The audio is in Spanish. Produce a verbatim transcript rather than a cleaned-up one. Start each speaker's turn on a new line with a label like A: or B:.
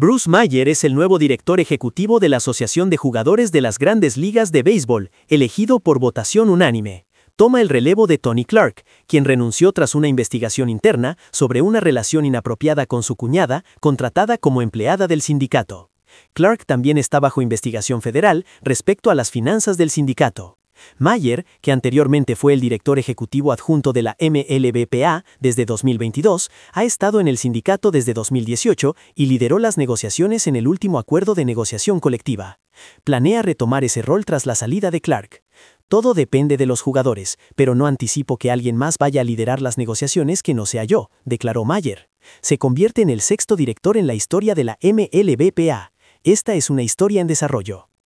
A: Bruce Mayer es el nuevo director ejecutivo de la Asociación de Jugadores de las Grandes Ligas de Béisbol, elegido por votación unánime. Toma el relevo de Tony Clark, quien renunció tras una investigación interna sobre una relación inapropiada con su cuñada, contratada como empleada del sindicato. Clark también está bajo investigación federal respecto a las finanzas del sindicato. Mayer, que anteriormente fue el director ejecutivo adjunto de la M L B P A desde dos mil veintidós, ha estado en el sindicato desde dos mil dieciocho y lideró las negociaciones en el último acuerdo de negociación colectiva. Planea retomar ese rol tras la salida de Clark. Todo depende de los jugadores, pero no anticipo que alguien más vaya a liderar las negociaciones que no sea yo, declaró Mayer. Se convierte en el sexto director en la historia de la M L B P A. Esta es una historia en desarrollo.